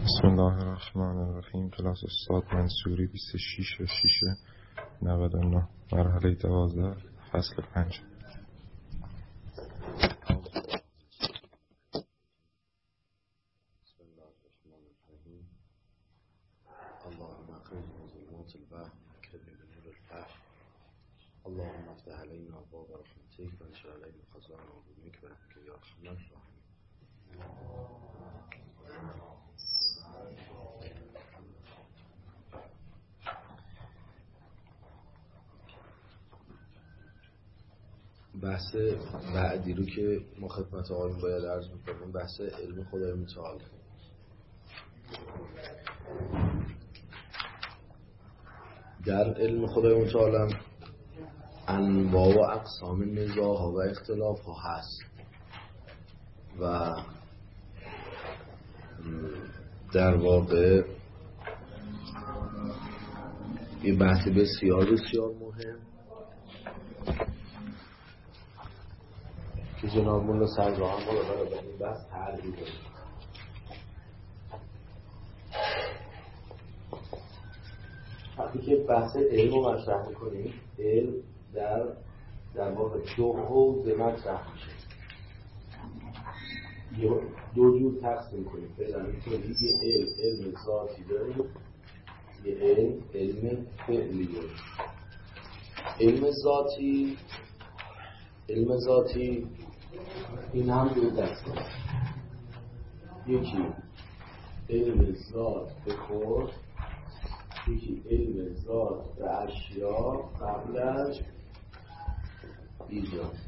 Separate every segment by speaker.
Speaker 1: بسم الله الرحمن الرحیم. کلاس استاد منصوری 26/6/99 مرحله 12 فصل 5.
Speaker 2: اللهم اخرجنا من ظلمات الوهم واكرمنا بنور الفهم. اللهم افتح علينا ابواب رحمتك وانشر علينا خزائن علومك برحمتك يا ارحم الراحمين. بحث بعدی رو که ما خدمت آقایون باید عرض میکنیم بحث علم خدای متعال. در علم خدای متعال هم انواع و اقسام نزاع‌ها و اختلاف‌ها هست و در واقع یه بحث بسیار بسیار مهم که جناب مولا سرجاهان ما رو به این بحث تعریف داریم. وقتی که بحث علم رو مطرح میکنیم، علم در واقع دو حوزه مطرح میشه. دو جور تقسیم کنیم. فعلا میتونیم یه علم ذاتی داریم، یه علم فعلی داریم. علم ذاتی این هم دو دسته. یکی علم ذات به خود، یکی علم ذات به اشیا قبل از ایجاد.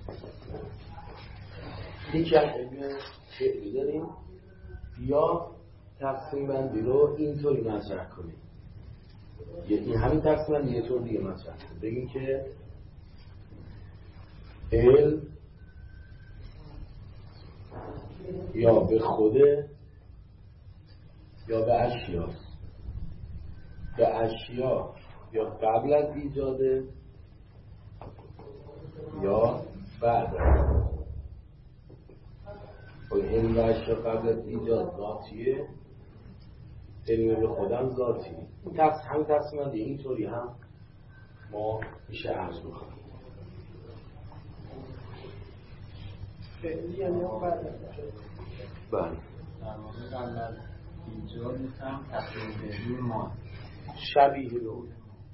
Speaker 2: یکی از علم فعلی داریم یا تقسیم بندی رو اینطوری مطرح کنیم. این همین تقسیم بندی یه طور دیگه مطرح کنیم. بگیم که علم یا به خوده یا به اشیاست. به اشیا یا قبل از ایجاده یا بعد از. علم به اشیا قبل از ایجاد ذاتیه، علم به خودم ذاتی. همین تقسیم بندی اینطوری هم ما میشه عرض بکنیم.
Speaker 3: فعلی یعنی اون بعد از
Speaker 2: بله.
Speaker 3: در واقع قبل از ایجاد هم تقسیم بندی ما
Speaker 2: شبیه رو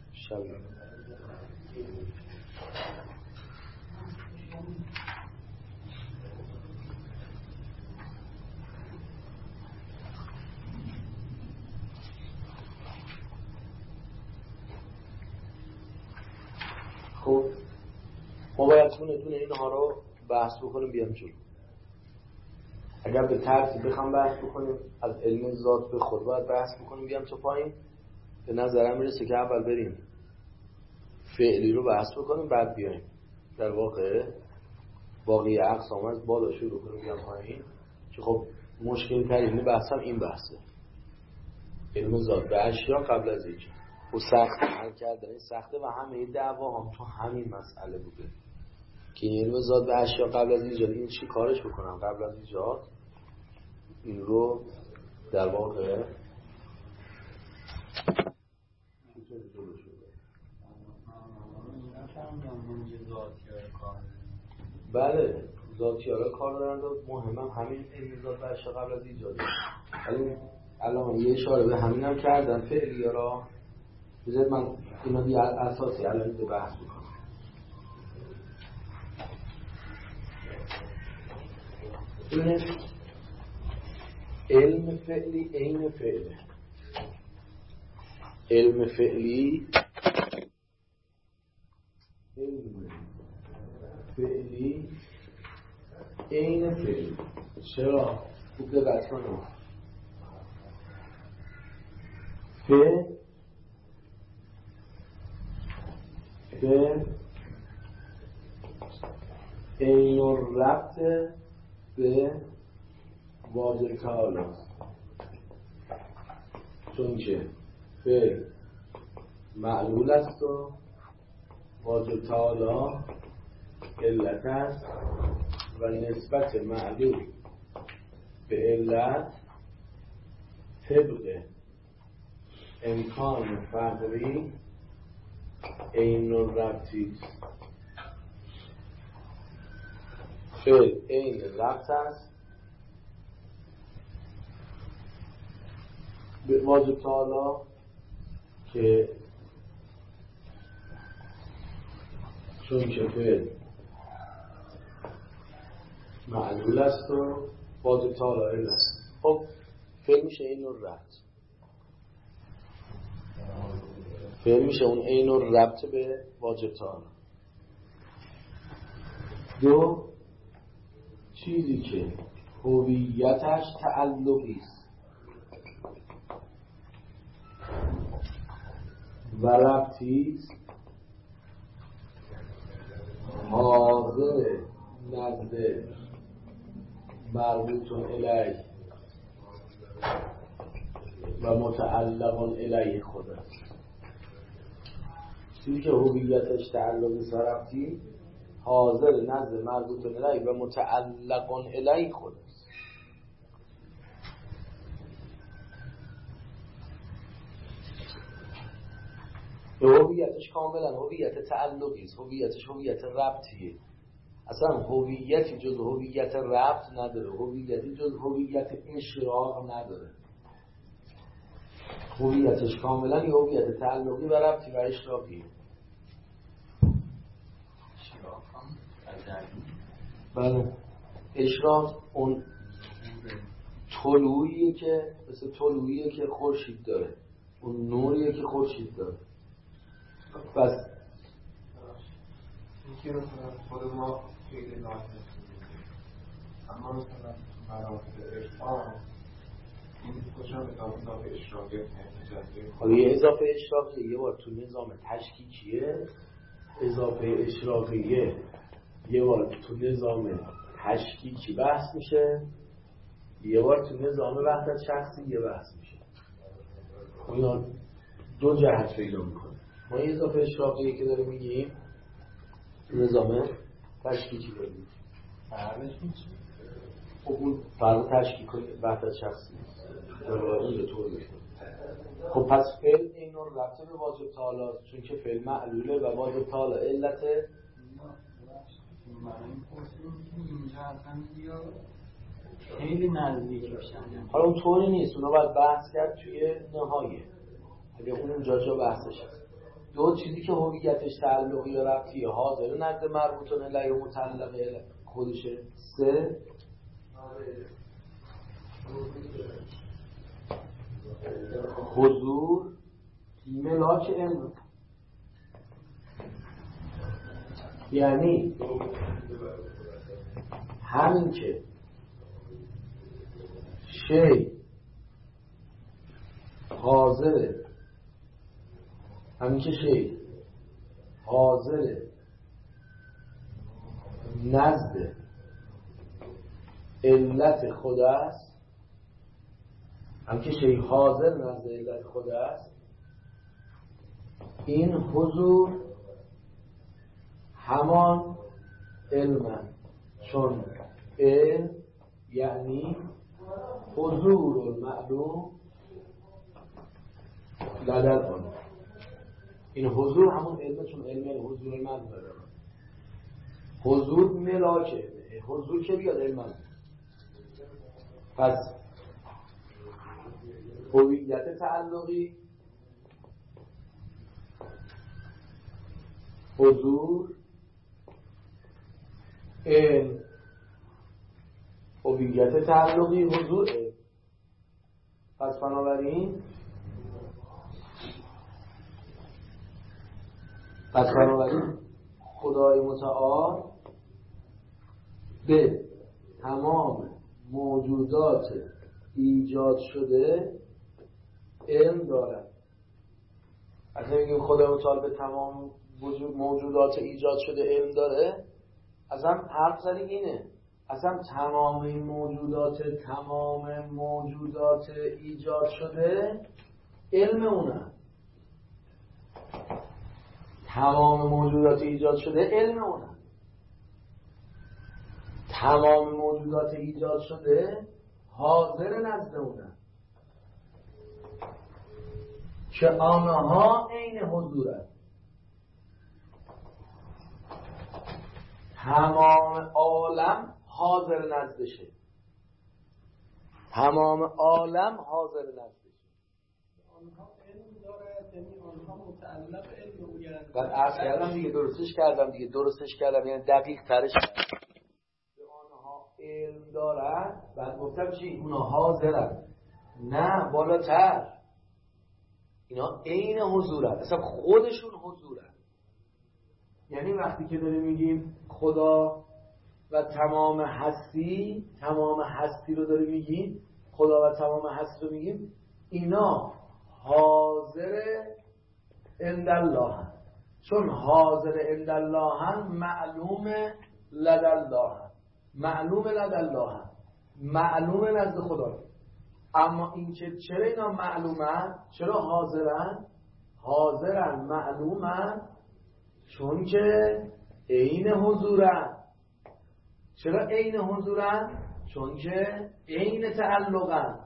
Speaker 2: خب ما باید تونه اینها رو بحث بکنیم بیام جلو. اگر به ترتیب بخوام بحث بکنیم از علم ذات به خود باید بحث بکنیم بیام تا پایین. به نظرم میرسه که اول بریم فعلی رو بحث بکنیم بعد بیایم در واقع باقی اقسام از بالا شروع کنیم بیام پایین، که خب مشکل ترین بحثم این بحثه، علم ذات به اشیا قبل از ایجاد. و سخت حل کردن این سخته و همه دعوا هم تو همین مسئله بوده که علم ذات به اشیا قبل از ایجاد این چی کارش بکنم قبل از ایجاد. این رو در واقع بله ذاتی‌ها کار دارند و مهمم همین علم ذات به اشیا قبل از ایجاد. ولی الان یه اشاره به همین هم کردن فعلی‌ها را. بذارید من اینا دیگه اساسی الان دیگه بحث میکنم. علم فعلی عین فعله. علم فعلی عین فعل. چرا؟ خوب دقت کنید. فعل عین الربط به واجب تعالی است. چون که فعل معلول است و واجب تعالی علت است و نسبت معلول به علت طبق امکان فقری عین الربطی است. فعل عین ربط است به واجب تعالی که چون که فعل معلول است و واجب تعالی علت است. خب فعل میشه عین الربط، فعل میشه اون عین الربط به واجب تعالی. دو، چیزی که هویتش تعلقی است و ربطی است حاضر نزد مربوط الیه و متعلق الیه خود است. چیزی که هویتش تعلقی است و ربطی حاضر نزد مربوط الیه و متعلق الیه خود است. هویتش کاملا هویت تعلقی است، هویتش هویت ربطیه. اصلا هویتی جز هویت ربط نداره، هویتی جز هویت اشراق نداره. هویتش کاملا یه هویت تعلقی و ربطی و اشراقیه. بله، اشراق اون طلوعیه که مثل طلوعیه که خورشید داره، اون نوریه که خورشید داره. پس
Speaker 1: اینکه مثلا خود ما خیلی ناظر اما مثلا مراتب ارفان این کجا اضافه اشراقیه
Speaker 2: حالا یه اضافه اشراقیه یه بار تو نظام تشکیکیه، اضافه اشراقیه یه بار تو نظام تشکیکی بحث میشه، یه بار تو نظام وحدت شخصی یه بحث میشه. اینا دو جهت پیدا میکنه. ما یه اضافه اشراقیه که داریم میگیم تو نظام تشکیکی داریم. خب اون فرق تشکیک وحدت شخصی اون به طور بشه. خب پس فعل این رو ربطه به واجب تعالی چون که فعل معلوله و واجب تعالی علته.
Speaker 3: خیلی نزدیک میشن.
Speaker 2: حالا اون طوری نیست، اونا باید بحث کرد توی نهایه اگه اون جا بحثش هست. دو، چیزی که هویتش تعلقی یا ربطی حاضر نزد مربوطون الیه و متعلق الیه خودشه. سه، حضور ملاک علم، یعنی همین که شی حاضره، همین که شی حاضر نزد علت خود است، همین که شی حاضر نزد علت خود است، این حضور همان علم، چون علم یعنی حضور المعلوم لدل آن. این حضور همون علمه چون علم یعنی حضور المعلوم لدل آن. حضور ملاک علمه، حضور که بیاد علم. پس هویت تعلقی، حضور، علم. هویت تعلقی، حضور، علم. پس بنابراین خدای متعال به تمام موجودات ایجاد شده علم دارد. اصلا میگیم خدای متعال به تمام موجودات ایجاد شده علم داره، اصلا حرف زدی اینه، اصلا تمام موجودات ایجاد شده علم اونه. تمام موجودات ایجاد شده علم اونه. تمام موجودات ایجاد شده حاضر نزد اونه. که آنها عین حضورند. تمام عالم حاضر نزدشه، تمام عالم حاضر نزدشه.
Speaker 4: آنها علم دارد، یعنی آنها متعلق علم اویند.
Speaker 2: بعد عرض کردم دیگه، درستش کردم یعنی دقیق ترش کردم. به آنها علم دارد، بعد گفتم چی؟ اونا حاضرن. نه بالاتر، اینا عین حضورن، اصلا خودشون حضورن. یعنی وقتی که داریم میگیم خدا و تمام هستی رو داریم میگیم، خدا و تمام هستی رو میگیم، اینا حاضر عند الله هست. چون حاضر عند الله هست معلوم لدى الله هست، معلوم لدى الله هست، معلوم نزد خدا. اما این که چرا اینا معلومن، چرا حاضرن معلومن، چون که عین حضورن. چرا عین حضورن؟ چون که عین تعلقن،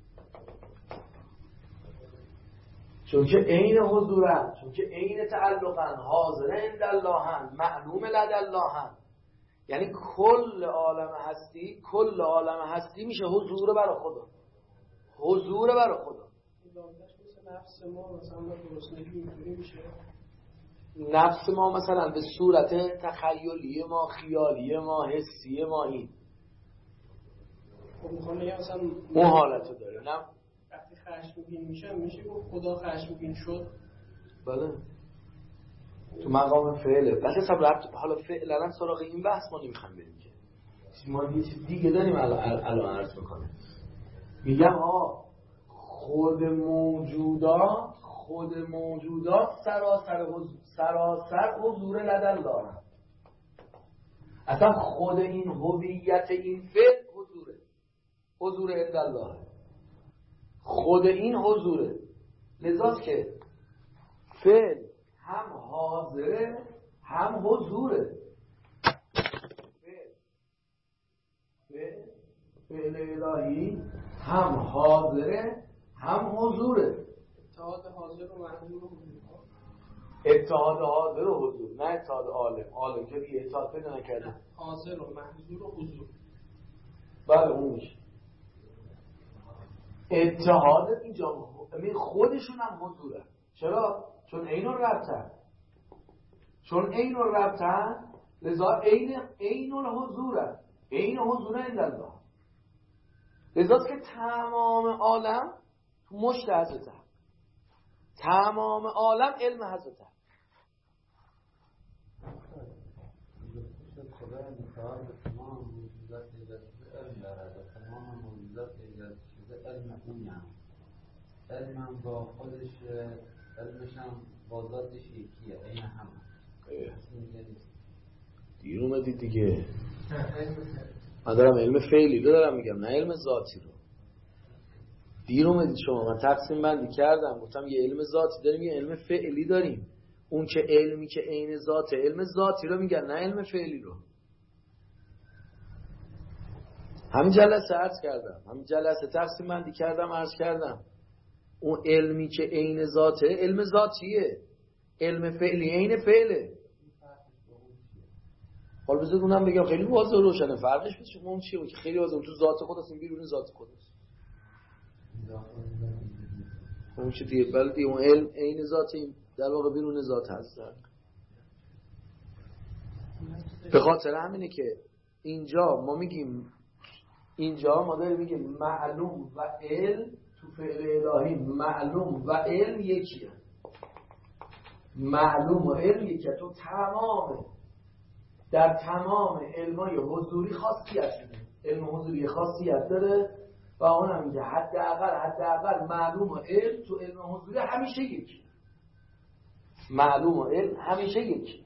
Speaker 2: چون که عین حضورن، چون که عین تعلقن، حاضر عند اللهن، معلوم لدى اللهن. یعنی کل عالم هستی میشه حضور برای خدا، حضور برای خدا.
Speaker 4: مثل نفس ما مثلا درستگی اینطوری میشه.
Speaker 2: نفس ما مثلا به صورت تخیلی ما، خیالی ما، حسی ما، این
Speaker 4: خب میخوام بگم مثلا
Speaker 2: اون حالتو داره. نه
Speaker 4: وقتی خشمگین میشه گفت خدا خشمگین شد.
Speaker 2: بله تو مقام فعله. بس حالا فعلا سراغ این بحث ما نمیخوام بریم که ما یه چیز دیگه داریم الان عرض میکنه. میگم خود موجودات سراسر حضور لدى الله. اصلا خود این هویت این فعل حضور عند الله، خود این حضوره. لذاست که فعل هم حاضره هم حضوره. فعل الهی هم حاضره هم حضوره.
Speaker 4: اتحاد حاضر و محضور و حضور.
Speaker 2: اتحاد حاضر و حضور، نه اتحاد عالم که دیگه اتحاد پیدا نکرده.
Speaker 4: حاضر و محضور و حضور.
Speaker 2: بله اون میشه اتحاد. اینجا خودشون هم حضوره. چرا؟ چون عین الربطن، لذا عین الحضوره، عین حضور عند الله. لذاست که تمام عالم مشت حضرته، تمام عالم علم حضرته.
Speaker 3: خدا مثال تمام موجودات ایجاد شده علم دارد و تمام موجودات ایجاد شده علم اونم. علمم با خودش، علمشم با ذاتش یکیه، این همه.
Speaker 2: دیر اومدید دیگه. من دارم علم فعلی رو دارم میگم، نه علم ذاتی رو. دیر اومدید شما. من تقسیم بندی کردم، گفتم یه علم ذاتی داریم یه علم فعلی داریم. اون که علمی که عین ذاته علم ذاتی رو میگن، نه علم فعلی رو. همین جلسه عرض کردم، همین جلسه تقسیم بندی کردم، عرض کردم اون علمی که عین ذاته علم ذاتیه، علم فعلی عین فعله. حالا بذار اونم بگم خیلی واضح و روشنه. فرقش بین شما اون چیه که خیلی واضحه، تو ذات خودت این بیرون ذات خودت. اون چه دیگه بلدی اون علم عین ذات، این در واقع بیرون ذات هست. به خاطر همینه که اینجا ما میگیم، اینجا ما داریم میگیم معلوم و علم تو فعل الهی، معلوم و علم یکیه. معلوم و علم یکیه. تو در تمام علمای حضوری خاصیت داره. علم حضوری خاصیت داره و اونم میگه حداقل معلوم و علم تو علم حضوری همیشه یکی. معلوم و علم همیشه یکی.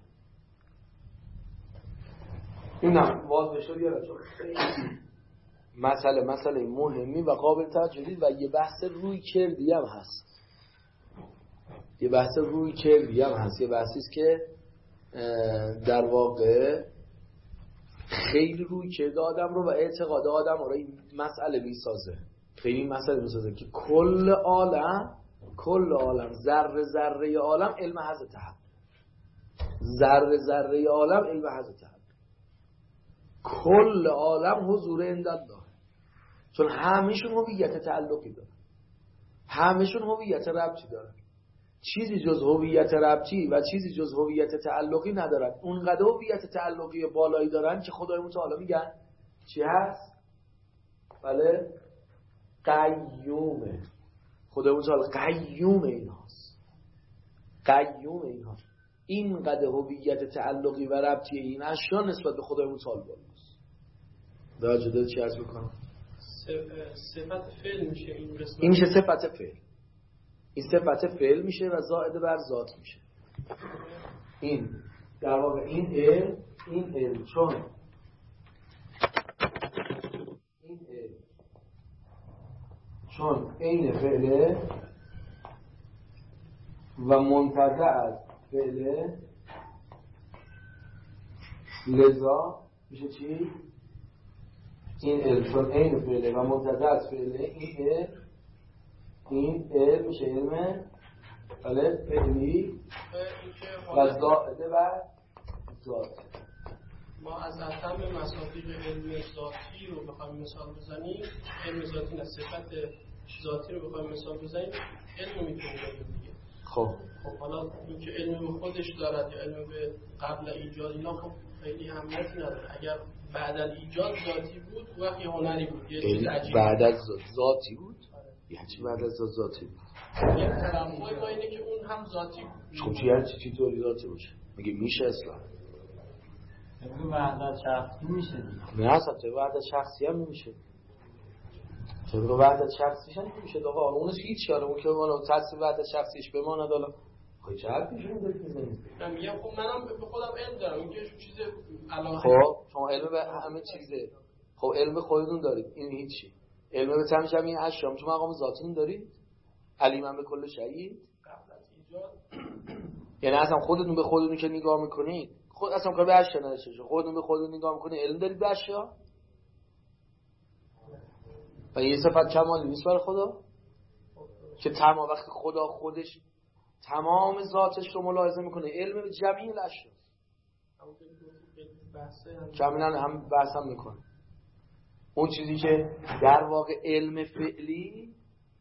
Speaker 2: اینم واضح شد یا چون خیلی مسئله مهمی و قابل توجهی و یه بحث روی کردی هم هست. یه بحثی است که در واقع خیلی روی کرده آدم رو و اعتقاد آدم رو این مسئله میسازه. خیلی مسئله میسازه که کل عالم کل عالم، ذره ذره عالم علم حضرت حق، ذره ذره عالم علم حضرت حق، کل عالم حضور عند الله. چون همشون هویت تعلقی دارن، همشون هویت ربطی دارن. چیزی جز هویت ربطی و چیزی جز هویت تعلقی ندارن. اونقدر هویت تعلقی بالایی دارن که خدای متعال میگن چی هست؟ بله، قیومه. خدای متعال قیوم ایناست، قیوم ایناست. اینقدر هویت تعلقی و ربطی این اشیا نسبت به خدای متعال بالاست. در جدا چی عرض بکنم؟
Speaker 4: صفت فعل میشه
Speaker 2: این میشه صفت فعل. این صفت فعل میشه و زائد بر ذات میشه. این در واقع این علم چون این علم چون عین فعله و منتزع از فعله، لذا میشه چی؟ این علم چون عین فعله و منتزع از فعله، این علم میشه علم فعلی و زائده و ذات.
Speaker 4: ما از اتم مصادیق علم ذاتی رو بخوایم مثال بزنیم، علم ذاتی نه، صفت ذاتی رو بخوایم مثال بزنیم، علم میتونیم بگیم دیگه.
Speaker 2: خب
Speaker 4: حالا اینکه علم به خودش دارد یا علم به قبل ایجاد، اینا خب خیلی اهمیتی نداره. اگر بعد از ایجاد ذاتی بود وقتی هنری بود، یه چیز عجیبی
Speaker 2: بعد از ذاتی بود. یعنی چی بعد از ذاتی بود؟
Speaker 4: یه ترموی ما اینه که اون هم ذاتی بود.
Speaker 2: خب چی طوری ذاتی باشه؟ میگه میشه اصلا
Speaker 3: طبق وحدت شخصی میشه دیگه.
Speaker 2: نه اصلا طبق وحدت شخصی هم نمیشه. طبق وحدت شخصیش هم نمیشه. آقا اونش هیچ کاره، اون که والا تصویر وحدت شخصیش بماند. حالا خب چه حرفیشون دارید میزنید؟
Speaker 4: میگم خب منم به خودم علم دارم، اینکه چیز علاقه.
Speaker 2: خب شما علم به همه چیزه. خب علم خودتون دارید، این هیچی. علم به تمش همین اشیاء تو مقام ذاتتون دارید. علیمن به کل شیء.
Speaker 4: قبل از ایجاد
Speaker 2: یعنی اصلا خودتون به خودتون که نگاه میکنید، خود اصلا کار به اشیاء نداشته، خودتون به خودتون نگاه میکنید علم دارید به اشیاء. و یه صفت کمالی نیست برای خدا که تمام وقتی خدا خودش تمام ذاتش رو ملاحظه میکنه، علم به جمیع الاشیاء. کاملا هم بحث هم میکنه. اون چیزی که در واقع علم فعلی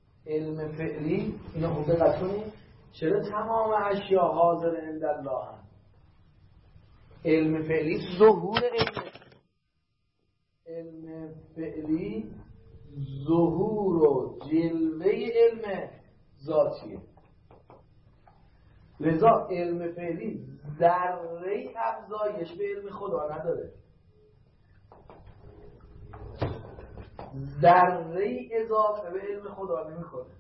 Speaker 2: اینا خوب دقت کنید، چرا تمام اشیاء حاضر عند الله هم؟ علم فعلی ظهور علم فعلی ظهور و جلوه علم ذاتیه. لذا علم فعلی ذره افزایش به علم خدا نداره، ذره اضافه به علم خدا نمیکنه،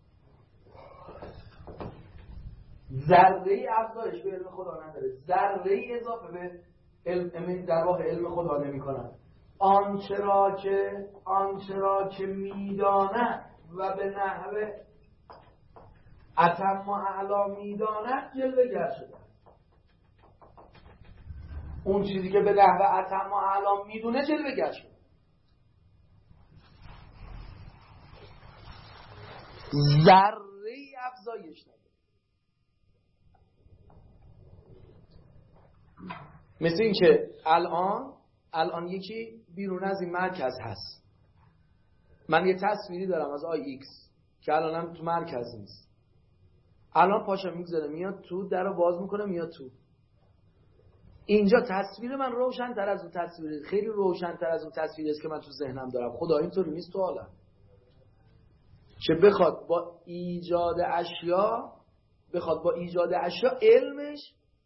Speaker 2: ذره افزایش به علم خدا نداره، ذره اضافه به علم در واقع علم خدا نمیکنه. آنچه را که میداند و به نحو اتم و اعلا میداند جلوه گر شده. اون چیزی که به نحو اتم و اعلا میدونه جلوه گر شده. ذره افزایش نداره. مثل این که الان یکی بیرون از این مرکز هست. من یه تصویری دارم از آی ایکس که الانم تو مرکز نیست. الان پاشا میگذاره میاد تو، در رو باز میکنه میاد تو. اینجا تصویر من روشن تر از اون تصویره، خیلی روشن تر از اون تصویری است که من تو ذهنم دارم. خدا اینطوری نیست تو عالم که بخواد با ایجاد اشیاء علمش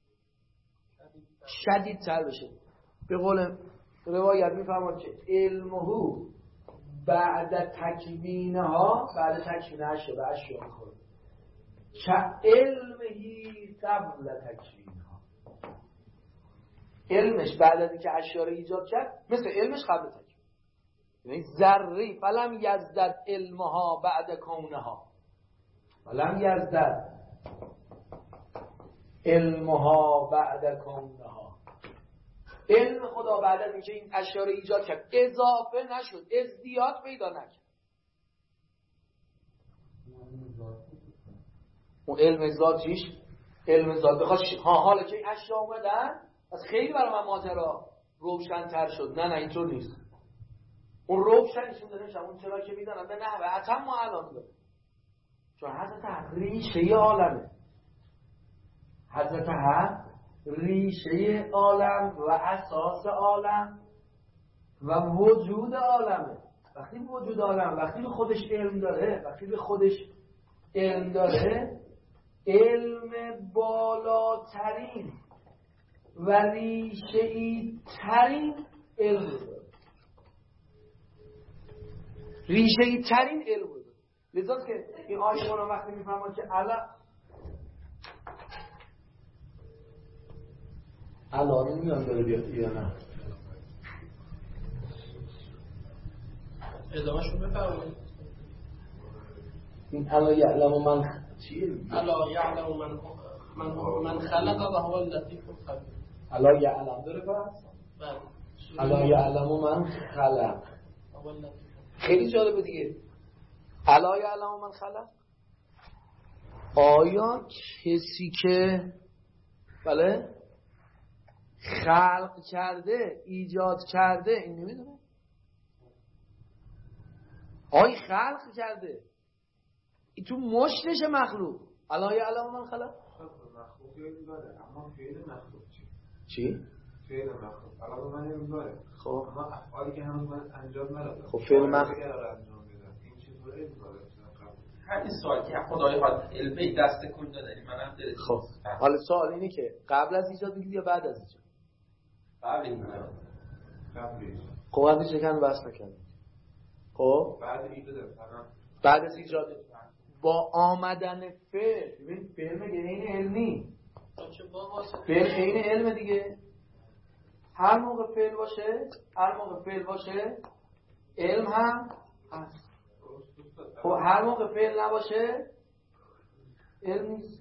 Speaker 2: شدیدتر بشه. به قول روایت میفرماد که علمه بعد تکوین اشیاء به اشیاء میخوره که علمهی قبل تکوینها. علمش بعد از اینکه اشیاء رو ایجاد کرد مثل علمش قبل تکوین. یعنی ذره فلم یزدد علمها بعد کونها، فلم یزدد علمها بعد کونها. علم خدا بعد از اینکه این اشیاء رو ایجاد کرد اضافه نشد، ازدیاد پیدا نکرد. اون علم ذاتیش علم ذات بخواد حالا که این اشیا اومدن از خیلی برای من ماجرا روشن‌تر شد. نه اینطور نیست. اون روشنش می‌دونه اون چرا که میدونن به نحوه اتم ما الان داره. چون حضرت حق ریشه عالمه. حضرت حق ریشه عالم و اساس عالم و وجود عالمه. وقتی وجود عالم وقتی به خودش علم داره علم بالاترین و ریشه‌ای ترین علم داره. ریشه‌ای ترین علم داره. لذا که این آیه‌ها وقتی میفهمن که الان نمیدونم داره بیاد یا نه.
Speaker 4: ادامه‌شو بفرمایید.
Speaker 2: این الا یعلم من چیه؟
Speaker 4: الا یعلم من خلق و هو اللطیف الخبیر.
Speaker 2: الا یعلم داره پس؟
Speaker 4: بله.
Speaker 2: الا یعلم من خلق. خیلی جالبه دیگه. الا یعلم من خلق. آیا کسی که بله خلق کرده ایجاد کرده این نمیدونه؟ آیا خلق کرده این تو مشتش مخلوق الا یعلم من خلق؟
Speaker 1: مخلوق یه داره اما فعل مخلوق
Speaker 2: چی؟
Speaker 1: فعل مخلوق الان من نمیداره.
Speaker 2: خب
Speaker 1: اما افعالی که هنوز من انجام ندادم.
Speaker 2: خب فعل مخلوق
Speaker 1: این چطوره می‌ذاره؟
Speaker 5: همین سوال که خدای حال علمه دست کن داره منم داره.
Speaker 2: خب حالا سوال اینه که قبل از ایجاد میگید یا بعد از ایجاد؟
Speaker 5: قبل ایجاد.
Speaker 2: خب قبلش چکن بحث نکنید. خب بعد از ایجاد با آمدن فعل. ببین فعل میگه این علمی فعل این علم دیگه. هر موقع فعل باشه علم هم هست. خب هر موقع فعل نباشه علم نیست.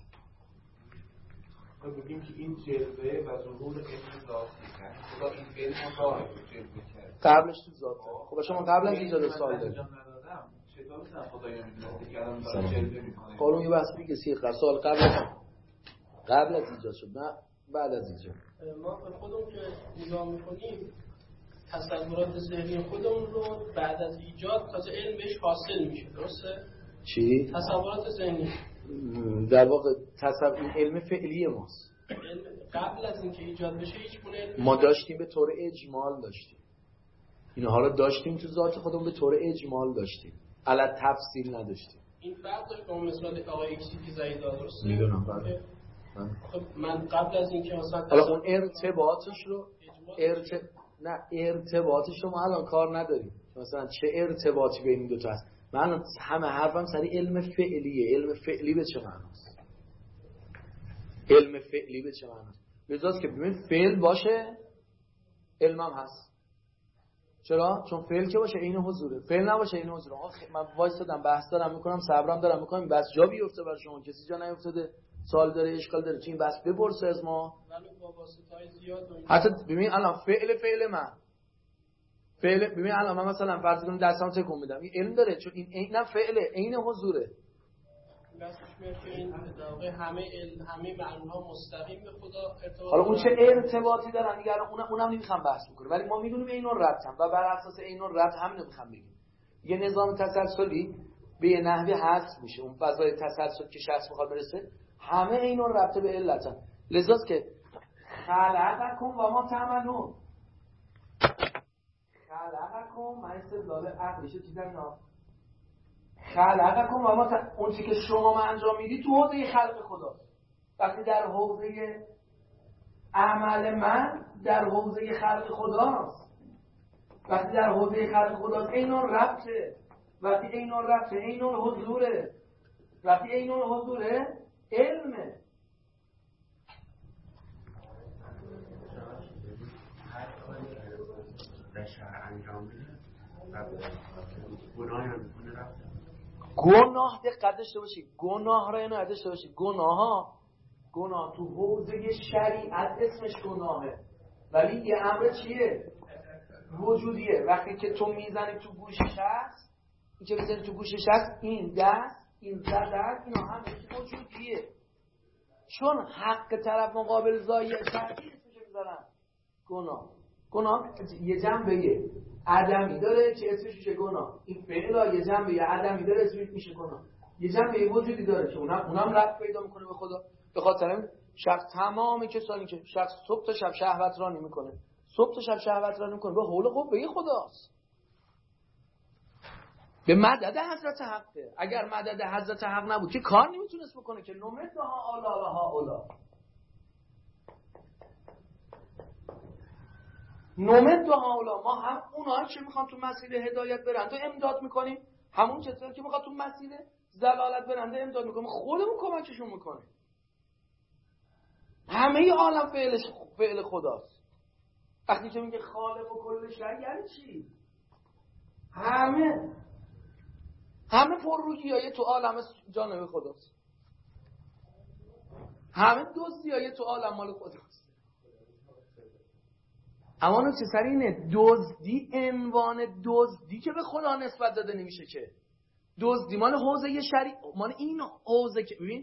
Speaker 1: ما بگیم که این جلوه و ظهور علم ذاتی کرد. خدا این علم رو داره جلوه کرد
Speaker 2: قبلش تو ذاته. خب شما قبل از ایجاد سوال دارید.
Speaker 1: چطور می‌تونم خدایا می‌دونه که الان داره جلوه می‌کنه؟
Speaker 2: قانون یه بحث دیگه سیغ سوال قبل از ایجاد شد نه بعد از ایجاد.
Speaker 4: ما خودمون که نگاه می‌کنیم تصورات ذهنی خودمون رو بعد از ایجاد تازه علم بهش حاصل میشه. درسته؟
Speaker 2: چی؟
Speaker 4: تصورات ذهنی
Speaker 2: در واقع این علم فعلی ماست.
Speaker 4: قبل از اینکه ایجاد بشه هیچ گونه علم
Speaker 2: ما داشتیم به طور اجمال داشتیم. اینها رو داشتیم تو ذات خودمون به طور اجمال داشتیم. علت تفصیل نداشتیم.
Speaker 4: این فرق داشت با مثال آقای ایکسی که زید داد. درسته؟
Speaker 2: میدونم بله.
Speaker 4: خب من قبل از اینکه مثلا
Speaker 2: حالا اون ارتباطش رو ارتباطش رو ما الان کار نداریم. مثلا چه ارتباطی بین این دو تا هست؟ من همه حرفم سری علم فعلیه. علم فعلی به چه معناست؟ علم فعلی به چه معناست؟ لذاست که ببین فعل باشه علم هم هست. چرا؟ چون فعل که باشه عین حضوره. فعل نباشه عین حضوره. من وایسادم بحث دارم میکنم صبرم دارم میکنم بس جا بیفته برای شما. کسی جا نیفتاده سوال داره اشکال داره چی این بس بپرسه از ما. حتی ببین الان فعل من ببین الان من مثلا فرض کنم دستام تکون میدم این علم داره چون این اینم فعله عین حضوره.
Speaker 4: بسش میاد که این در همه معناها مستقیم به خدا ارتباط.
Speaker 2: حالا اون چه ارتباطی دارن دیگه اونم نمیخوام بحث بکنم ولی ما میدونیم اینا ربطن و بر اساس اینا ربط همین رو میخوام بگیم. یه نظام تسلسلی به یه نحوی حذف میشه. اون فضای تسلسل که شخص میخواد برسه همه اینا ربط به علتن. لذاست که خلقکم و ما تعملون. خلقکم من استدلال عقلیشه چیزا اینا خلقکم و ما اون چیزی که شما انجام میدی تو حوزه خلق خداست. وقتی در حوزه عمل من در حوزه خلق خداست. وقتی در حوزه خلق خداست اینا ربطه. وقتی اینا ربطه اینا حضوره. وقتی اینا حضوره علمه. گناه دقت داشته باشی. گناه را اینو داشته باشی. گناه تو حوزه شریعت اسمش گناهه ولی یه امر چیه؟ وجودیه. وقتی که تو میزنی تو گوشش هست این که میزنی تو گوشش هست این دست این زدن اینا همه وجودیه. چون حق طرف مقابل ضایع کردی اسمش میذارن گناه یه جنبه عدمی داره که اسمش میشه گناه. این فعل یه جنبه عدمی داره اسمش میشه گناه. یه جنبه وجودی داره که اونم رفت پیدا میکنه به خدا. به خاطر این شخص تمام کسانی که شخص صبح تا شب شهوت رانی میکنه به حول قوه خداست، به مدد حضرت حقه. اگر مدد حضرت حق نبود که کار نمیتونست بکنه که نمت ها آلا و ها اولا. نمت ها اولا ما هم اونها که میخوان تو مسیر هدایت برند و امداد میکنیم، همون کسایی که میخوان تو مسیر ضلالت برند و امداد میکنیم، خودمون کمکشون میکنیم. همه عالم فعل خداست. وقتی که میگه خالق و کل شیء یعنی چی؟ همه پرروییای تو عالم جانب خداست. همه دزدیای تو عالم مال خداست. اما نکته سر اینه دزدی عنوان دزدی که به خدا نسبت داده نمیشه که. دزدی مال حوزه شریع، مال این حوزه که ببین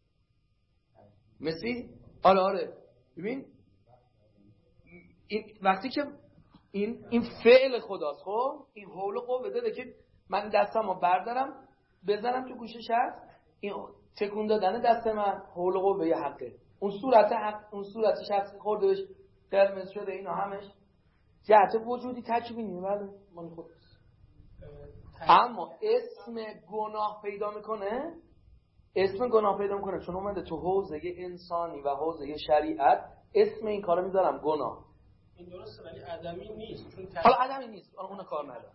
Speaker 2: مثل آره ببین این وقتی که این فعل خداست، خب این حول و قوه داده که من دستمو بردارم بزنم تو گوشه شخص، این تکون دادن دست من حول و قوه حقه. اون صورت شخصی خورده بهش قرمز شده، اینا همش جهت وجودی تکوینی ولی مال خداست. اما اسم گناه پیدا میکنه چون اومده تو حوزه انسانی و حوزه شریعت، اسم این کارو میذارم گناه.
Speaker 4: این درسته ولی آدمی نیست.
Speaker 2: حالا آدمی نیست، اون کار نداره.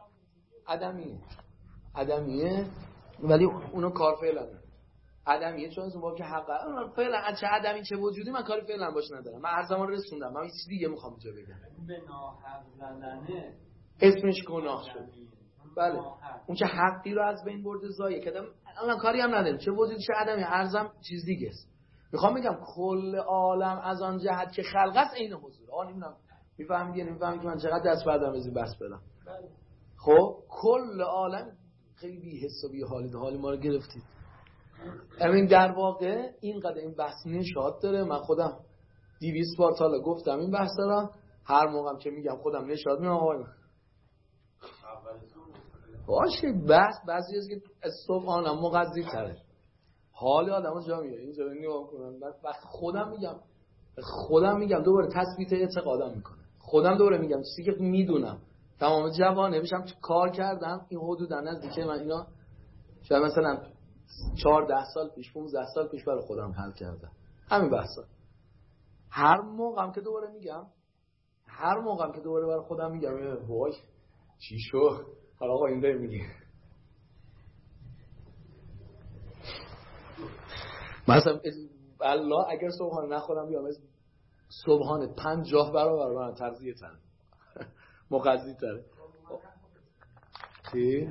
Speaker 2: آدمیه ولی اونو کار فعلا نداره. آدمیه چون از اون باب که حقا اون فعلا چه آدمی چه وجودی من کاری فعلا باش ندارم. من هر زمان رسوندم، من چیز دیگه میخوام اینجا بگم.
Speaker 3: به ناحق زدنه
Speaker 2: اسمش گناه شد. بله اون که حقی رو از بین برده ضایع کردم، من کاری هم ندارم چه وجودی چه آدمی، ارزم چیز دیگه است. میخوام بگم کل عالم از آن جهت که خلق است عین حضور. آ نمیدونم میفهمی که من چقدر دست بردم از این بحث بدم. خب کل عالم خیلی بی حس و بی حالی ما رو گرفتید. همین در واقع اینقدر این بحث نشاط داره. من خودم 200 بار تا حالا گفتم این بحث دارم، هر موقعم که میگم خودم نشاط میام آقای باشه بحث بعضی از که صبح آنم مغذی تره حال آدم ها جا میاره اینجا نگاه کنم. وقت خودم میگم دوباره تثبیت اعتقادم میکنه. خودم دوباره میگم چیزی که میدونم تمام جوانه بشم تو کار کردم این حدودا نزدیکه من اینا شاید مثلا 14 سال پیش 15 سال پیش برای خودم حل کردم همین بحثا. هر موقعم که دوباره برای خودم میگم وای چی شو حالا آقا این داره میگه مثلا الله اگر سبحان نخورم بیام از سبحان 50 برابر من ترضیه تره مقضی تره چی؟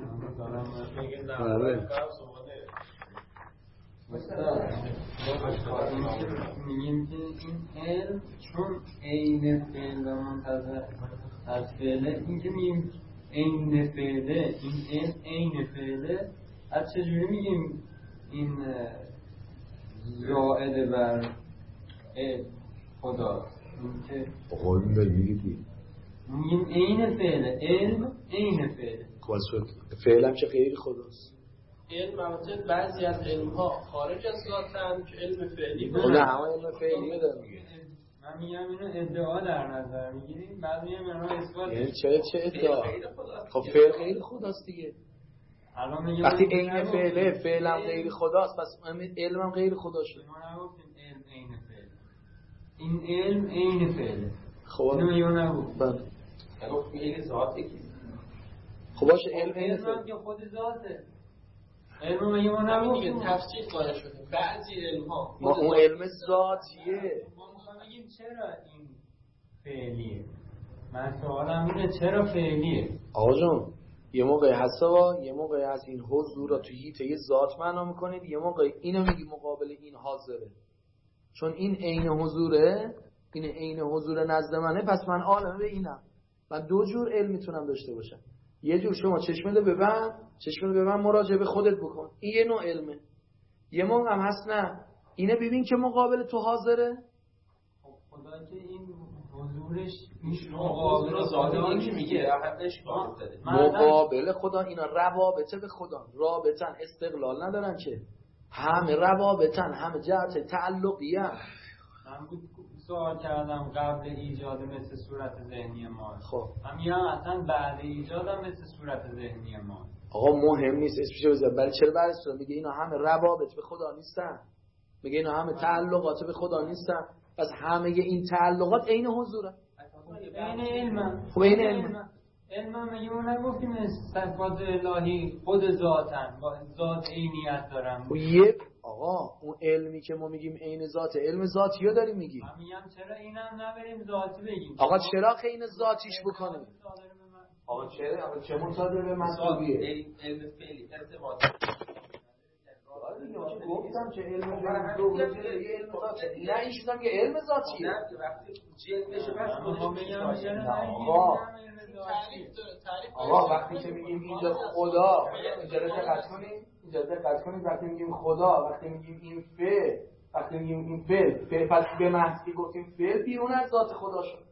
Speaker 3: میگیم که این علم چون عین فعل و منتظر از فعله، این که میگیم عین فعله، این علم عین فعله، از چجوری میگیم این زائد بر خدا؟ این که
Speaker 2: قول میگی
Speaker 3: میگیم عین فعله، علم عین فعله.
Speaker 2: فعلم که غیر خداست.
Speaker 4: علم البته بعضی از علم‌ها خارج از ذاتن که علم فعلی
Speaker 2: نه همه علم فعلیه داره میگه.
Speaker 3: من میگم اینو ادعا در نظر میگیریم، بعد میگم اینو اثبات.
Speaker 2: یعنی چه ادعا؟ خب فعل غیر خداست دیگه. وقتی عین فعله فعلم غیر خداست پس علمم غیر خدا شد.
Speaker 3: ما نگفتیم علم عین فعل. این علم عین فعله.
Speaker 2: خب
Speaker 3: اینو نگفت.
Speaker 2: بله.
Speaker 5: گفت این ذاته کی؟
Speaker 2: خب باشه علم عین
Speaker 3: فعل که خود ذاته. علم میگه ما نگفتیم
Speaker 4: تفصیل قائل شده. بعضی علم‌ها
Speaker 2: اون علم ذاتیه.
Speaker 3: ما میخوایم بگیم چرا این فعلیه. من سوالم اینه چرا فعلیه؟
Speaker 2: آقا جون یه موقع حسابا یه موقع از این حضور رو تو هیته ذات معنا میکنید، یه موقع اینو میگی مقابل این حاضره. چون این عین حضوره، این عین حضور نزد منه، پس من عالم به اینم. من دو جور علم میتونم داشته باشم. یه جور شما چشمه ببند مراجعه به خودت بکن. این یه نوع علمه. یه موقع هم هست نه اینه ببین که مقابل تو حاضره.
Speaker 3: خدا که این حضورش
Speaker 5: مقابل ذاتی که میگه حقش کار داره.
Speaker 2: مقابل خدا اینا روابطه به خدا، رابطن استقلال ندارن که، همه روابطن، همه جهت تعلقی هم.
Speaker 3: من بود سوال کردم قبل ایجاد مثل صورت ذهنی ما.
Speaker 2: خب
Speaker 3: من میگم اصلا بعد ایجاد هم مثل صورت ذهنی ما.
Speaker 2: آقا مهم نیست اسمشو بذار، ولی چرا بعد اسم میگه اینا همه روابط به خدا نیستن، میگه اینا همه تعلقات به خدا نیستن، پس همه این تعلقات عین حضوره،
Speaker 3: عین علم.
Speaker 2: خب عین علم.
Speaker 3: علم میگه ما نگفتیم صفات الهی خود ذاتن، با ذات عینیت دارن.
Speaker 2: خب یه آقا اون علمی که ما میگیم عین ذات، علم ذاتیو داریم میگیم.
Speaker 3: من میگم چرا اینم نبریم ذاتی بگیم.
Speaker 2: آقا چرا عین ذاتیش بکنیم؟ آقا چرا؟ آقا چه مصادره به منطقیه؟
Speaker 5: علم فعلی ارتباطی.
Speaker 2: گفتم که علم ذاتی یه علم ذاتی. نه این چیزام یه علم ذاتیه.
Speaker 5: نه وقتی جلد بشه بس
Speaker 2: آقا وقتی که میگیم اینجا خدا، اینجا دقت کنید وقتی میگیم خدا، وقتی میگیم این فعل، وقتی میگیم این فعل پس به محضی گفتیم فعل بیرون از ذات خدا شد.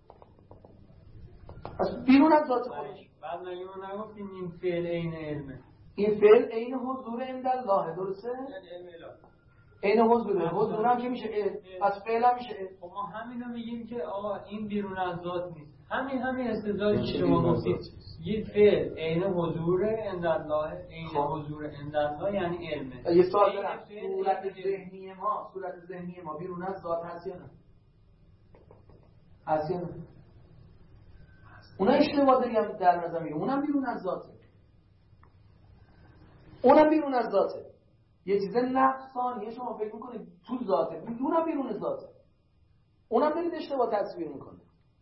Speaker 2: پس بیرون از ذات خدا شد.
Speaker 3: بعد ما نگفتیم این فعل عین علمه.
Speaker 2: این فعل عین حضور عند الله، درسته؟ عین حضور هم که میشه پس فعل هم میشه.
Speaker 3: خب ما همینو میگیم که آقا این بیرون از ذات نیست. همین استدلالی که شما گفتید یه فعل عین حضور عند الله، عین حضور عند الله یعنی علمه.
Speaker 2: یه سوال دارم، صورت ذهنی ما بیرون از ذات هست یا نه؟ هست یا نه؟ اونها اشتباه داری هم در نظر میگم، اونم بیرون از ذاته، اونم بیرون از ذاته. یه چیز نقصانیه شما فکر میکنید تو ذاته، اونم بیرون ذاته، اونم دارید اشتباه تصویر میکنه،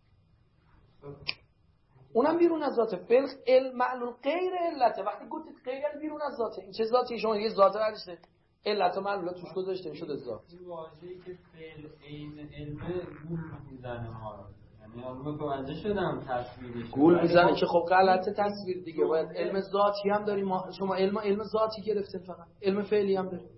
Speaker 2: اونم بیرون از ذاته. فعل معلول غیر علته. وقتی گفتید غیر بیرون از ذاته، این چه ذاتی؟ شما یه ذات نداشته علت و معلول توش گذاشته میشد ذات.
Speaker 3: این واژه‌ای که فعل عین علمه گول میزنه ما رو، یعنی الان متوجه شدم تصویرش
Speaker 2: گول میزنه که خب غلطه تصویر دیگه. باید علم ذاتی هم داریم ما. شما علم ذاتی گرفتین، فقط علم فعلی هم داریم.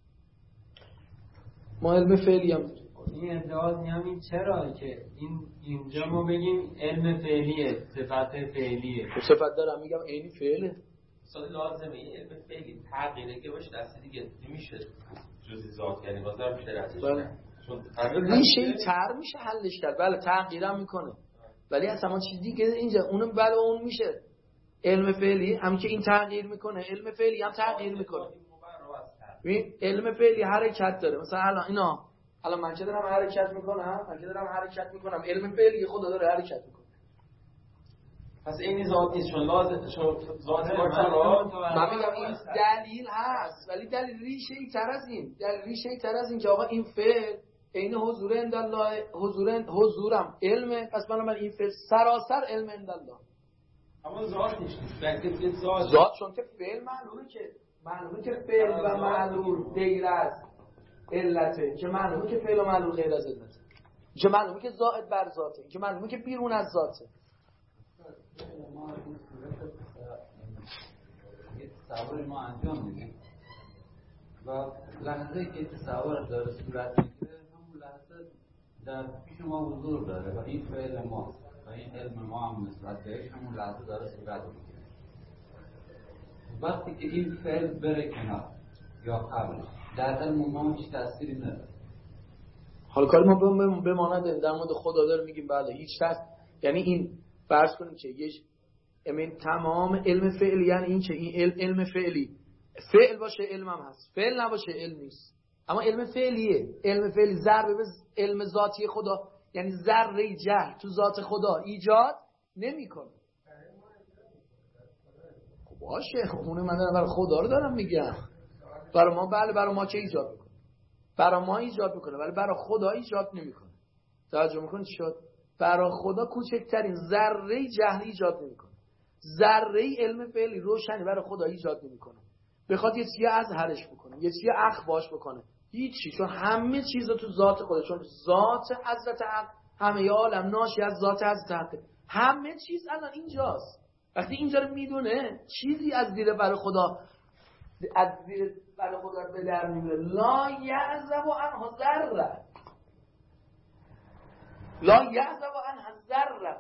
Speaker 2: ما علم فعلی هم داریم.
Speaker 3: این ادعا میگم چرا که اینجا ما بگیم علم فعلیه، صفت فعلیه.
Speaker 2: صفت دارم میگم عینی فعله.
Speaker 5: اصلا لازمه این علم فعلی تغییره که باشه دست دیگه نمیشه جزئی ذات، یعنی بازار میشه ردش کرد. چون
Speaker 2: ریشه تر میشه حلش کرد. بله تغییرم میکنه، ولی اصلا ما چیز دیگه اینجا اونم بله اون میشه علم فعلی هم که این تغییر میکنه، علم فعلی هم تغییر میکنه. ببین علم فعلی حرکت داره. مثلا الان من که دارم حرکت میکنم، علم فعلی خدا داره حرکت میکنه.
Speaker 5: پس این ذات نیست، چون لازم ذات
Speaker 2: من میگم این دلیل هست، ولی دلیل ریشه‌ای تر از این که آقا این فعل عین حضور عند الله، حضورم علمه، پس من این فعل سراسر علم عند الله.
Speaker 5: اما ذات نیست، بلکه
Speaker 2: ذات چون که فعل معلومه که فعل و معلول غیر از علته، که معلومه که فعل و معلول غیر از علته، که معلومه که زائد بر ذاته، که معلومه که بیرون از ذاته.
Speaker 3: ما این صورت یه تصور ما انجام میدیم و لحظه که تصور داره صورت میگیره، همون لحظه در پیش ما حضور داره و این فعل ما و این علم ما هم نسبت بهش همون لحظه داره صورت میگیره. وقتی که این فعل بره کنار یا قبل در علم ما هیچ تأثیری نداره.
Speaker 2: حالا کاری ما بماند در مورد خدا داره میگیم بله هیچ یعنی این فرض کنیم که یه تمام علم فعلی، یعنی این که این علم فعلی فعل باشه علم هم هست، فعل نباشه علم نیست. اما علم فعلیه، علم فعلی ضربه به علم ذاتی خدا، یعنی ذره جهل تو ذات خدا ایجاد نمیکنه. خب باشه، اون من برای خدا رو دارم میگم. برای ما بله، برای ما که ایجاد میکنه، برای ما ایجاد میکنه، ولی برای خدا ایجاد نمیکنه. توجه میکنید شد؟ برای خدا کوچکترین ذره جهل ایجاد نمیکنه. ذره علم فعلی روشنی برای خدا ایجاد نمیکنه. بخواد یه چیزی ازهرش بکنه، یه چیزی اخفاش بکنه، هیچی، چون همه چیز تو ذات خدا، چون ذات حضرت حق، همه عالم ناشی از ذات حضرت حق، همه چیز الان اینجاست. وقتی اینجا رو میدونه چیزی از زیر بر خدا به در میبره. لا یعزب عنها ذره، لا یعزب عنها ذره،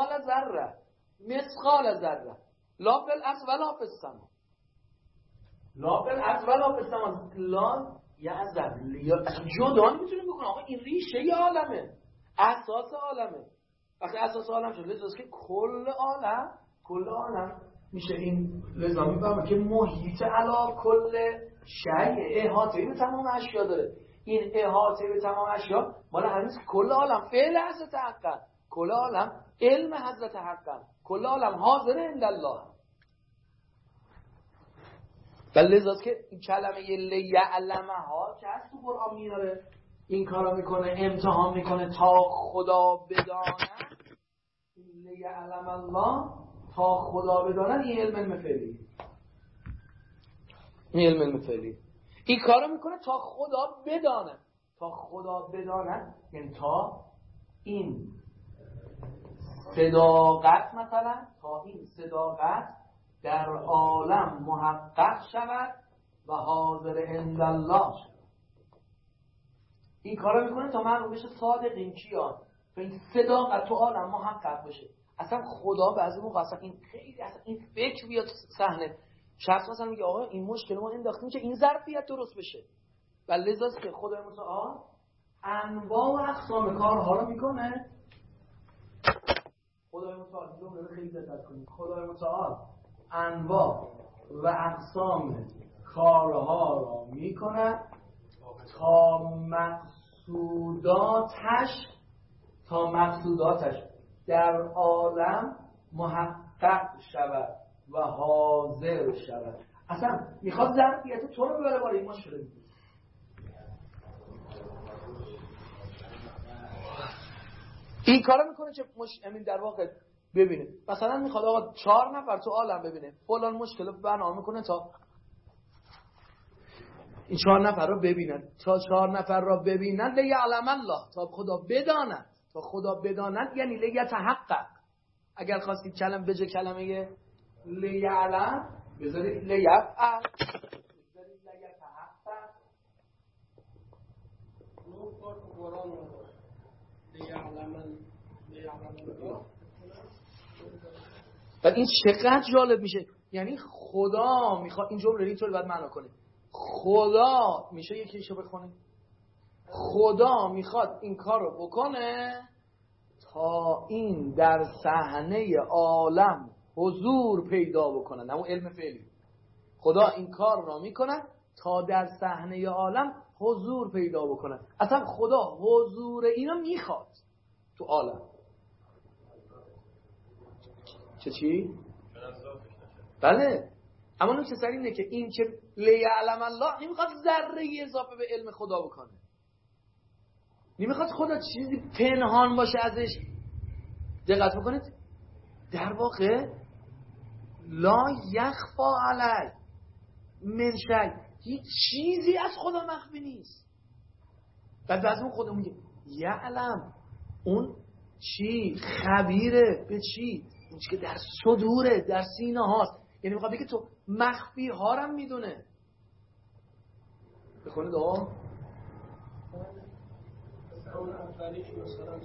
Speaker 2: مثقال ذره، لا فی الارض ولا فی السما، لا فی الارض ولا فی السما. لا یعزب جدا نمیتونه بکنه. آقا این ریشه عالمه، اساس عالمه. وقتی اساس عالم شد لذاست که کل عالم میشه. این لذا میفهمه که محیط علا کل شیء، احاطه به تمام اشیا داره. این احاطه به تمام اشیا مال همین کل عالم فعل حضرت حقا، کل عالم علم حضرت حقا، کل عالم حاضر عند الله. ولی لذاست که این کلمه لیعلمها که از تو قرآن میاره این کارا میکنه، امتحان میکنه تا خدا بداند. لیعلم الله تا خدا بداند، این علم فعلی، این علم فعلی. این کارو میکنه تا خدا بداند. تا خدا بداند یعنی تا این صداقت، مثلا تا این صداقت در عالم محقق شود و حاضر عند الله شود. این کارو میکنه تا معلوم بشه صادقین کیان، تا این صداقت تو عالم محقق بشه. اصلا خدا بعضی موقع اصلا این خیلی اصلا این فکر بیاد صحنه. شخص مثلا میگه آقا این مشکل ما انداختیم که این ظرفیت درست بشه، ولی لذاست که خدای متعال انواع و اقسام کارها رو میکنه. خدای متعال جمله رو خیلی دقت کنید. خدای متعال انواع و اقسام کارها رو میکنه تا مقصوداتش در عالم محقق شود و حاضر شود. اصلا میخواد ظرفیت تو رو ببره بالا این مشکل دیگه. این کارو میکنه که امین در واقع ببینه. مثلا میخواد آقا 4 نفر تو عالم ببینه فلان مشکل رو برنامه میکنه تا این 4 نفر رو ببینن، تا 4 نفر رو ببینن لیعلم الله، تا خدا بداند. تا خدا بداند یعنی لیتحقق. اگر خواستید کلمه بجه کلمه لیعلم بذارید لیفعل، بذارید لیتحقق.
Speaker 4: نو کار قرآن رو لیعلم
Speaker 2: و این چقدر جالب میشه. یعنی خدا میخواد این جمله اینطور باید معنا کنه. خدا میشه یکیشو بخونه. خدا میخواد این کار رو بکنه تا این در صحنه عالم حضور پیدا بکنه. نه اون علم فعلی. خدا این کار رو میکنه تا در صحنه عالم حضور پیدا بکنه. اصلا خدا حضور اینو میخواد تو عالم. چی؟ بله. اما نکته سر اینه که این که لیعلم الله نمیخواد ذره اضافه به علم خدا بکنه. نمیخواد خدا چیزی پنهان باشه ازش. دقت بکنید در واقع لا یخفا علی من شیء، هیچ چیزی از خدا مخفی نیست. بعد از اون خدا میگه یعلم، اون چی خبیره به چی، اون چی که در صدوره، در سینه هاست. یعنی میخواد بگه تو مخفی ها رو میدونه. بخونید آقا
Speaker 4: اون اولیش مثلا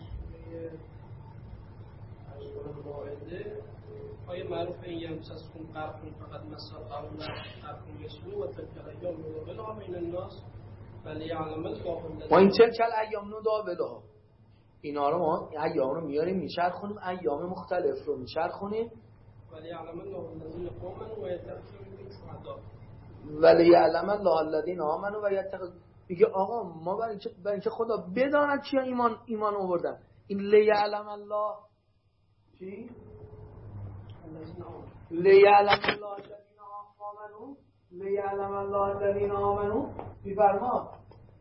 Speaker 4: سوره مائده آیه معروف این یمسسکم قرح فقط مساقون قرح یسلو و تلک الایام نداولها بین الناس ولیعلم الله
Speaker 2: ما این تلک الایام نداولها، اینا رو ما ایام رو میاریم میچرخونیم، ایام مختلف رو میچرخونیم.
Speaker 4: ولیعلم الله الذین آمنوا و یتخذوا منکم شهدا،
Speaker 2: ولیعلم الله الذین آمنوا و یتخذوا. میگه آقا ما برای اینکه خدا بداند چیا ایمان آوردن. این لیعلم الله چی؟ لیعلم الله الذین آمنوا، لیعلم الله الذین آمنوا. میفرما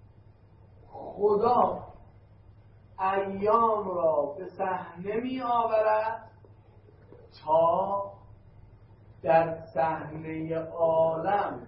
Speaker 2: خدا ایام را به صحنه می آورد تا در صحنه عالم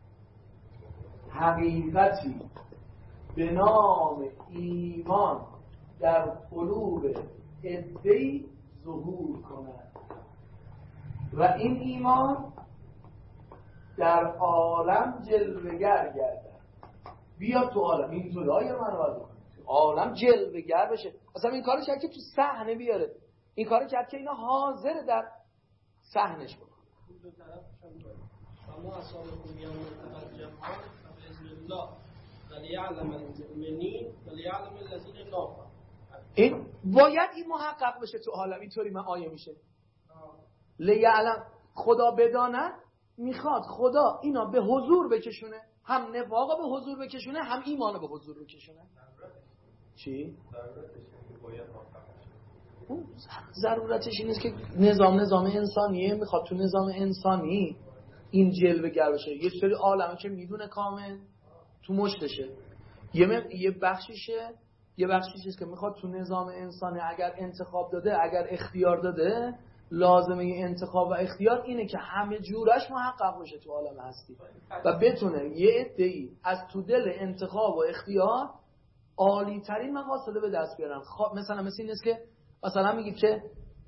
Speaker 2: حقیقتی به نام ایمان در قلوب عده‌ای ظهور کند. و این ایمان در عالم جلوگر گردد. بیا تو عالم اینطوری آیا من رو بکنم عالم جلوگر بشه. اصلا این کارو کرد که تو صحنه بیاره، این کارو کرد که اینا حاضر در صحنش بکنه.
Speaker 4: دو طرفش هم داره. شما اصابكم یوم التقى الجمعان فبإذن الله وليعلم المؤمنین وليعلم الذين نافقوا.
Speaker 2: این باید این محقق بشه تو عالم. اینطوری من آیه میشه لیعلم، خدا بداند، میخواد خدا اینا به حضور بکشونه، هم نفاقا به حضور بکشونه، هم ایمانو به حضور بکشونه. چی؟ ضرورتش این است که نظام انسانیه، میخواد تو نظام انسانی این جلوه گر بشه. یه سری عالمه که میدونه کامل تو مشتشه، یه بخشیشه، یه بخشیشه که میخواد تو نظام انسانی اگر انتخاب داده، اگر اختیار داده، لازمه انتخاب و اختیار اینه که همه جورش محقق بشه تو عالم هستی و بتونه یه عده‌ای از تو دل انتخاب و اختیار عالی ترین مقاصد به دست بیارن. مثلا این است که مثلا میگید که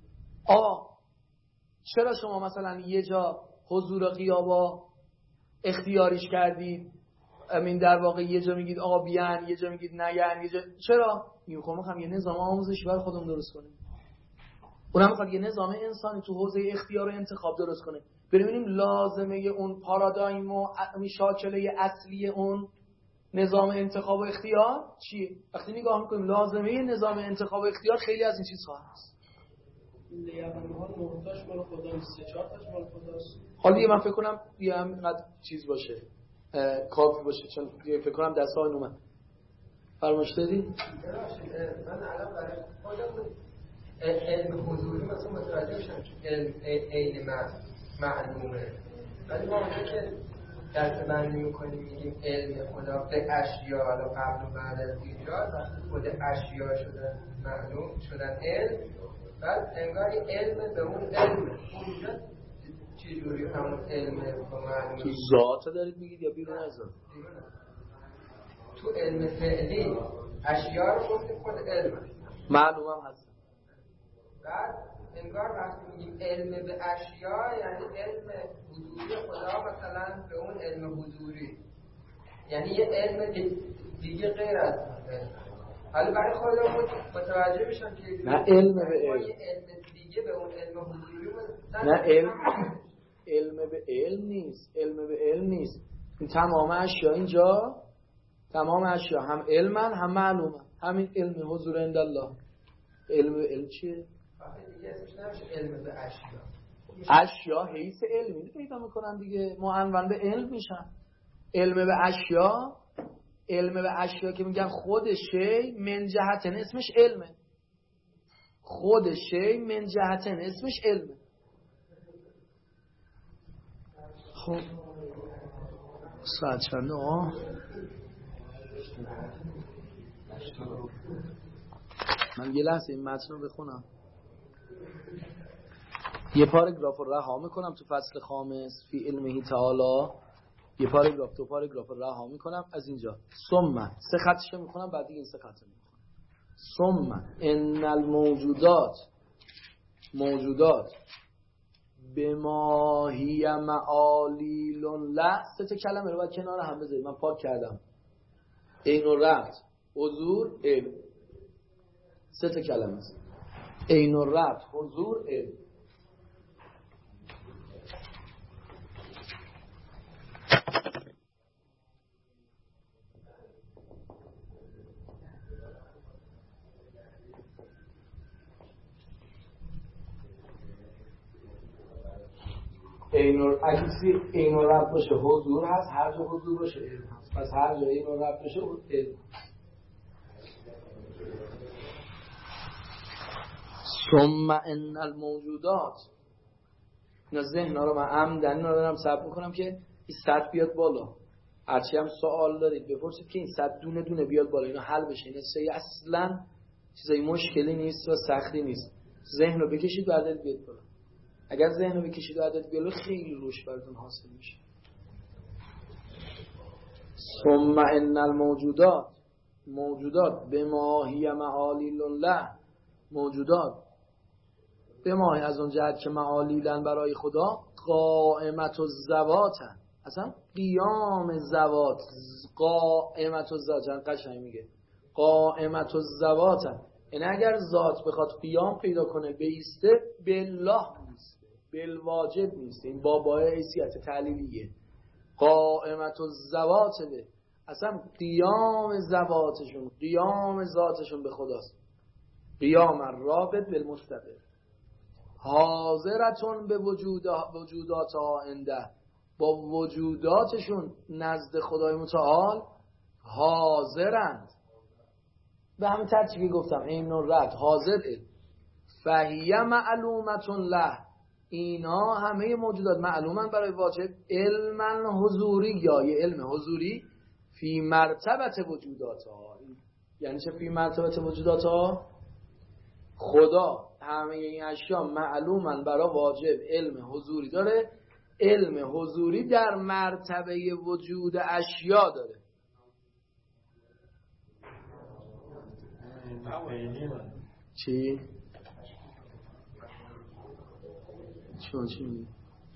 Speaker 2: چرا شما مثلا یه جا حضور غیابا اختیاریش کردید، امین در واقع یه جا میگید آقا بیان، یه جا میگید نگن، یه جا چرا؟ میخوام یه نظام آموزشی برای خودمون درست کنیم. اونم میخواد یه نظام انسانی تو حوزه اختیار و انتخاب درست کنه. ببینیم لازمه اون پارادایم و شاکله اصلی اون نظام انتخاب و اختیار چیه؟ وقتی نگاه میکنیم لازمه نظام انتخاب و اختیار خیلی از این چیزها هست.
Speaker 4: لیعلم‌ها نقطه‌اش مال خدا نیست، 4 تاش مال خداست.
Speaker 2: حالا دیگه من فکر کنم دیگه همینقدر چیز باشه، کافی باشه، چون دیگه فکر کنم دست‌ها اومد. فرمایش دادی؟
Speaker 1: من الان برای خودم علم حضوری مثلا متوجه شدم که علم معلومه، ولی ما اونجا که دست بندی میکنیم میگیم علم خدا به اشیا، حالا قبل و بعد از ایجاد وقتی خود اشیا شدن معلوم شدن علم، بعد انگار علم به اون علم اونجا چجوری همون علم با معلومه
Speaker 2: تو ذات دارید میگید یا بیرون از ذات؟
Speaker 1: تو علم فعلی اشیا رو گفتیم خود علم
Speaker 2: معلومم هست.
Speaker 1: بعد انگار وقتی میگیم علم به اشیا یعنی علم حضوری خدا مثلا به اون علم حضوری، یعنی یه علم دیگه غیر از علم. حالا برای خودمون متوجه میشم که
Speaker 2: نه علم به علم،
Speaker 1: یه علم دیگه به اون علم حضوری
Speaker 2: نه علم به علم نیست، علم به علم نیست. این تمام اشیا اینجا، تمام اشیا هم علمن هم معلومن، همین علم حضور عند الله. علم به علم چیه؟
Speaker 1: دیگه اسمش نمیشه علم به اشیا.
Speaker 2: اشیا حیث علمی پیدا میکنن دیگه، معنون به علم میشن. علم به اشیا، علم به اشیا که میگن خود شی من جهتن اسمش علمه، خود شی من جهتن اسمش علمه. خب ساعت چنده من یه لحظه این متن رو بخونم، یه پاراگراف رو رها میکنم تو فصل خامس فی علمه تعالی، یه پاراگراف دو پاراگراف رو رها میکنم از اینجا. ثم سه خطش رو میخونم، بعد دیگه این سه خط رو میخونم. ثم ان الموجودات، موجودات بما هی معالیل له، سه تا کلمه رو باید کنار هم بذارید، من پاک کردم. عین و ربط، حضور، علم، سه تا کلمه است. عین و ربط، حضور، علم. عین و ربط باشه حضور هست، هر جا حضور باشه علم هست، پس هر جا عین و ربط باشه علم. ثم ان الموجودات، اینا ذهن رو من عمدن دارم ثبت میکنم که این سطح بیاد بالا. هرچی هم سوال دارید بپرسید که این سطح دونه دونه بیاد بالا، اینا حل بشه. این اصلا چیزای مشکلی نیست و سختی نیست. ذهن رو بکشید و عدد بیاد بالا. اگر ذهن رو بکشید و عدد بیاد بالا خیلی روش براتون حاصل میشه. ثم ان الموجودات، موجودات بما هی معالیل له، موجودات به ما از اون جهت که معالیلن برای خدا قائمت الذواتن، اصلا قیام ذوات، قائمت الذوات قشنگ میگه قائمت الذواتن، این اگر ذات بخواد قیام پیدا کنه بیسته بالله نیسته، بالواجب نیسته، این بابای حیثیت تعلیلیه. قائمت الذوات به اصلا قیام ذواتشون، قیام ذاتشون به خداست. قیام الرابط بالمستقر، حاضرتون به وجوداتها عنده، با وجوداتشون نزد خدای متعال حاضرند. به همین ترتیبی گفتم این رد حاضره. فهیه معلومتون له، اینا همه موجودات معلومن برای واجب علما حضوری، یا یه علم حضوری فی مرتبت وجوداتها. یعنی چه فی مرتبت وجوداتها؟ خدا همه این اشیا معلومن برای واجب علم حضوری داره، علم حضوری در مرتبه وجود اشیا داره. چی؟ چی میگه؟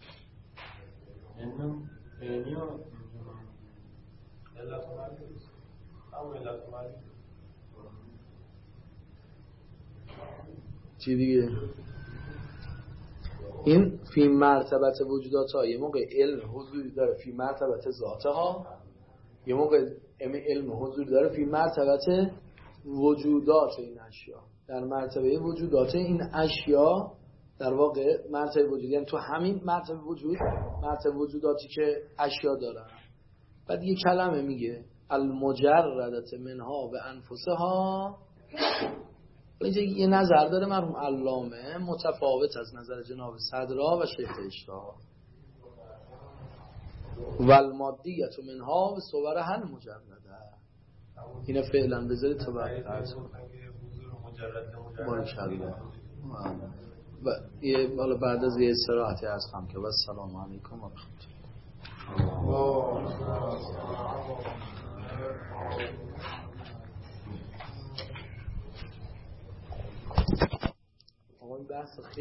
Speaker 2: چی دیگه؟ این فی مرتبت وجودات ها یه موقع علم حضوری داره فی مرتبت ذات ها، یه موقع علم حضوری داره فی مرتبت وجودات این اشیا. در مرتبه وجودات این اشیا در واقع مرتبه وجودی، یعنی تو همین مرتبه وجود، مرتبه وجوداتی که اشیا دارن. بعد یه کلمه میگه المجردت منها و انفسها. اینجا یه نظر داره مرحوم علامه متفاوت از نظر جناب صدرا و شیخ اشتها. و المادیت منها و صورها المجرده. اینه فعلا بذارید تا بعد درس باریکالله. و یه بالا بعد از یه استراحتی از هم که و سلام علیکم و رحمت الله.